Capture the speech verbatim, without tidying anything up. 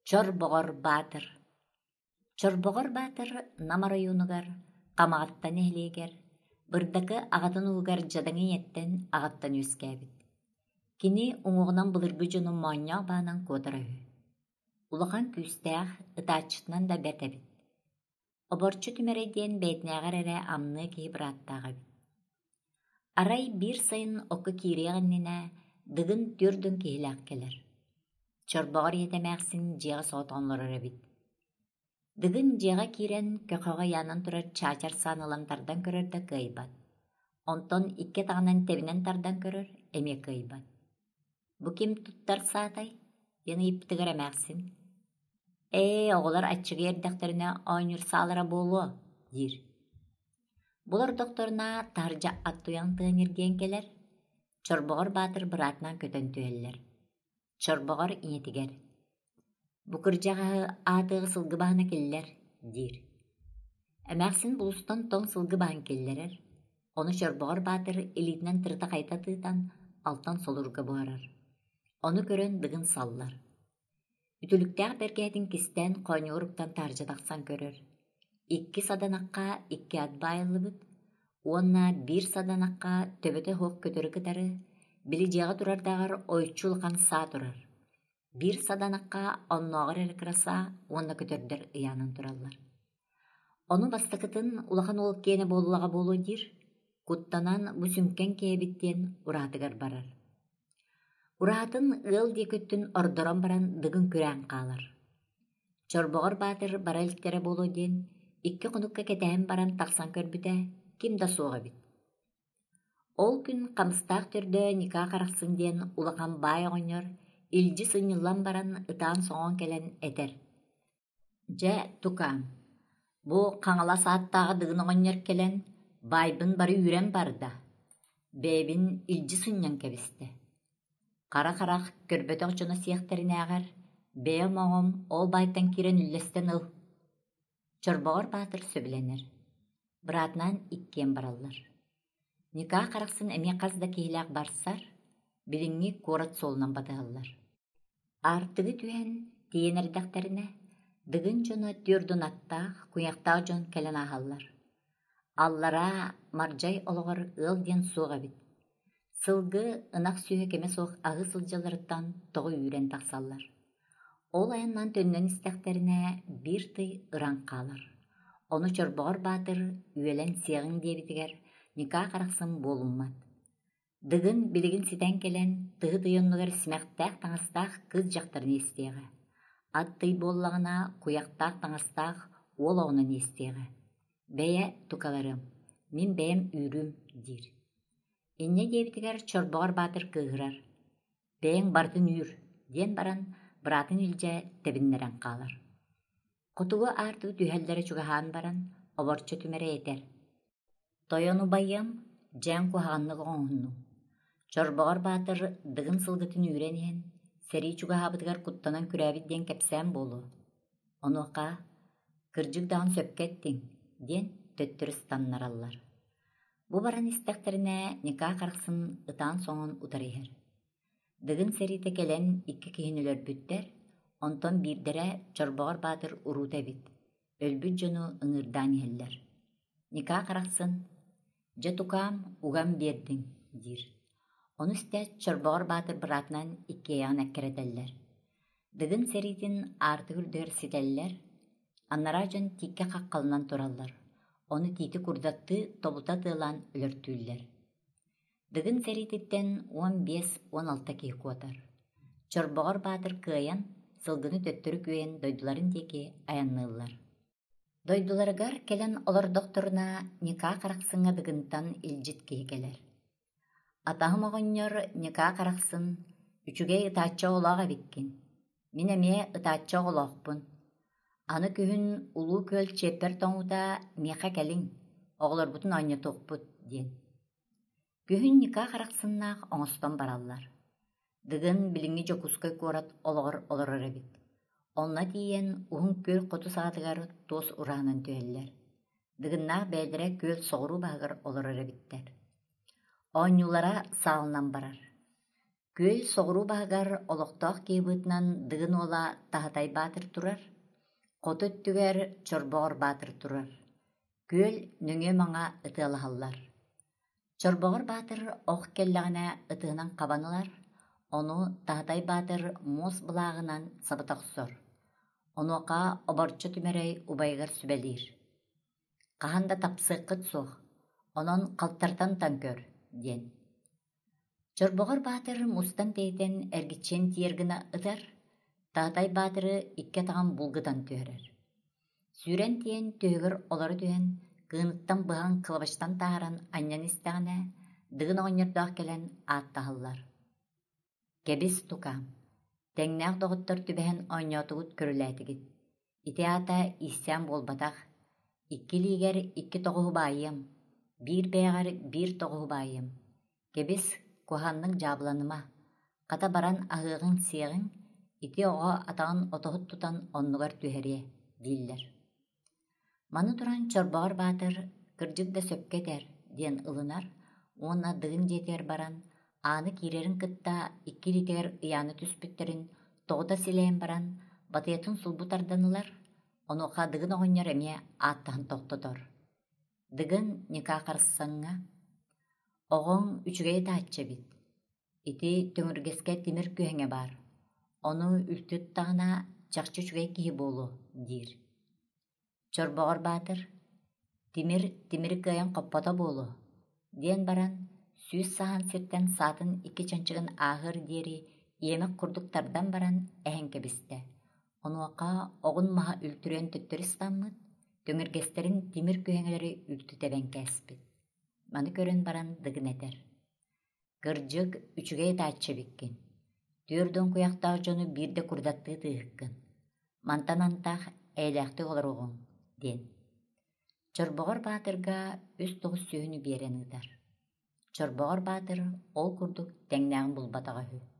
Чорбоғор Батыр. Чорбоғор Батыр Намар районугар, қамағаттан эхлегер, бырдакы ағатын угар жадаңы еттен ағаттан өскәбіт. Кини уңуғынан бұлырбы жону маня баанан кодырағы. Улахан күстәғ ытачытынан да бәтәбіт. Оборчу түмәрәден бәйтнәғар әрі амны кейі біраттағы бит. Арай бір сайын оқы киреғінніне дығын түрдің кейләқ келер. Чорбоғор етемәқсін жеға соғытғанлар әрі бит. Дығын жеға кирен көқіға янан тұрар чачар санылантардан көрерді кайбат. Онтон икке тағынан тебінен тардан көрер әме кайбат. Бұ кем тұттар саатай? Дені иптігір әмәқсін. Э, оғылар атчығы ердіқтеріне ойныр салыра болу, дир. Бұлар докторына таржа аттуян тығын ерген келер. Чорбоғор Батыр бұратынан көтен түйелер. Чорбоғор инетігер. Бұқыржаға атығы сылғы бағына келлер, дир. Әмәқсін бұлыстан тоң сылғы бағын келлерер. Оны Чорбоғор Батыр элитінен тырта қайта тыйтан алтан солырға бұғарар. Оны көрін дығын саллар. Үтіліктәғ бәргәдің кістен қойны ұрықтан таржа тақсан көрір. Икки саданаққа икки ат байылы бұд. Онна бір саданаққа төбеті хоқ көтірі кітары, білі жағы тұрардағыр ойчулған са тұрар. Bir sadanakka onnoğur erkirasa, onna kötörдөр iyanın turallar. Onu bastakıtın ulakan olup kene bolulağa bolu dir, kuttanan bu sümken kebitten uratıgar barar. Uratın ıl deköttün ordoran baran dıgın küren qalar. Çorboğor Batır bara ilktere bolu den, ikki konukka ketehen baran taksan körbüte, kim da soğa bit. Ol gün kamыстaq törde nikah qaraqsın den ulakan bay oynyor, İlci sınılan baran ıtan soğan kelen eder. Je tukam. Bu kanala saattağı dığını oynyer kelen baybın barı yüren barda. Bebin ilci sınyan kebiste. Kara karak körbötök jona siyakterini ağar. Beyem oğum ol baytan kiren üllesten ıl. Çorboğor Batır söbilenir. Bıratnan ikken barallar. Nikah qaraqsın eme qazda keylaq barsar. Bilingi korat solundan batağıllar. Артығы түйен дейін әрдәқтеріне, дығын жоны түрдің аттақ, күняқтақ жон кәлін ағалар. Аллара маржай олығыр ыл ден суға бит. Сылғы ынақ сүйе кеме соқ ағы сылжаларыттан тоғы үйрен тақсалар. Ол аяннан төннен істәқтеріне бір тый ыран қалар. Оны Чорбоғор Батыр үйелен сиғын дебітігер никах қарақсын болынмад. Дығын білігін ситен келен тығы дүйінлігер сімәқтәқ таңыстақ кыз жақтарын естеғі. Аттый боллағына құяқтақ таңыстақ ол оғынан естеғі. Бәйе тұқаларым, мен бәйім үйрім, дир. Инне дебітігер Чорбоғор Батыр кығырар. Бәйін бардың үйр, ден баран бұратын үлже тебіннерен қалар. Құтуғы артығы түйәлдері чүгіған баран оборчы түмәрі етер. Тойону байым, жән құхағанлығы оңынну. Чорбоғор Батыр дығын сылғытын үйренен, сәрі чуға хабыдығар құттанан күрәбідден кәпсән болу. Онуға, кыржығдағын сөпкеттің, ден төттіріс таннаралар. Бұ баран істәқтеріне никах қарқсын ұтан соңын ұтарығыр. Дығын сәрі келен ikki кейінілер бүттер, онтон бірдері Чорбоғор Батыр ұрута бит. Өлбүт жону ыңырдан елдер. Никах қарқсын, «Жа-тукам угам бердің», дир. Оны үсті Чорбоғор Батыр бұратынан икки аяғын әккеретелер. Дығын сәритін арты үрдігір сетелер, аннара жон тикке қаққалынан тұралар. Оны титі күрдатты тобута тылан өліртүйлер. Дығын сәритеттен он бес он алты кей қуатар. Чорбоғор Батыр кыян сылғыны төттірі күйен дойдуларын теке аяннылар. Дойдуларыгар келен олар докторына никах қарақсыңа дығынтан илжит кей келер. Атағым оғыннер никах қарақсын үчүге ытача олаға беккен. Мен әме ытача олақпын. Аны күйін улу көл чеппер тоңута меқа кәлін, оғылар бұтын айны тоқпыт, ден. Күйін никах қарақсыннақ оңыстан баралар. Дығын біліңі жокускай көрат олығыр олар әрі Онна тиен уһун көл қоту саатыгар тос уранын түйеллер. Дығыннақ бәлдірі көл соғыру бағыр олар әрі Оонюлара саалынан барар. Күөл соғру бағар олықтоқ кейбітінен дығын ола тахатай батыр тұрар. Қоты өттігер чорбоғыр батыр тұрар. Күөл нүңе маңа ытылахаллар. Чорбоғыр батыр оқ келлағына ытығынан қабанылар. Оны тахатай батыр мос бұлағынан сабытақсор. Оны оқа оборчы түмерей убайғыр сүбелир. Қағанда тапсыққыт соқ. Онон қалтартан танкөр, ден. Чорбоғыр батыр мустан тейтен әргітчен тиергіна ытар, тахатай батыры икке тағам бұлғыдан түйерер. Сүйрен тиен түйгір олары түйен, кығыныттан бұған қылабаштан тағаран аннан істағына, дығын оңырдақ келен аттағылар. Кебіс тұқам, тәңнәқ доғыттар түбәхен ойнатығыт көріләтігіт. Ити ата истен болбатақ, икки лигер икки тоғығы байым, бір бәғар бір тоғығы байым. Кебіс куханның жабыланыма, қата баран ағығын сиғын, ити оға атағын отығыт тұтан оннығар түйере, дейілер. Маны тұран чорбоғыр батыр, кыржыгда сөпкетер, ден ылынар, онна дығын жетер баран, аны кирерін кытта икки литер ыяны түспіттерін тоғыда силейін баран, батыятын сулбутарданылар, оны оқа дығын оғынер әме аттығын тоқтыдыр. Дығын ника қарсаңға, оғын үчігей таатча бит. Ити төңіргеске тимір күйеңе бар. Оны үлтіт тағына чақчы үчігей киі болу, дир. Чорбоғыр батыр, тимір тимір күйен қоппата болу. Ден баран, сүйіс сахан сиртен сатын икки чанчығын ағыр дери емек құрдықтардан баран әхен кебісті. Оны оқа оғын маға үлтірен түттір істанмыд, төңіргестерін тимір күйеңелері үлтітебен кәспід. Маны көрін баран дығын әтер. Кыржык үчігей таатчы біккен. Түрден кuyақтағы жоны бірде құрдатты тыықкын. Мантан антақ әйләқті олар оғын, ден. Чорбоғыр батырға үз тоғыз сүйіні берен ұдар. Чорбоғыр батыр ол күрдік тәңнәғын бұлбатаға хүй.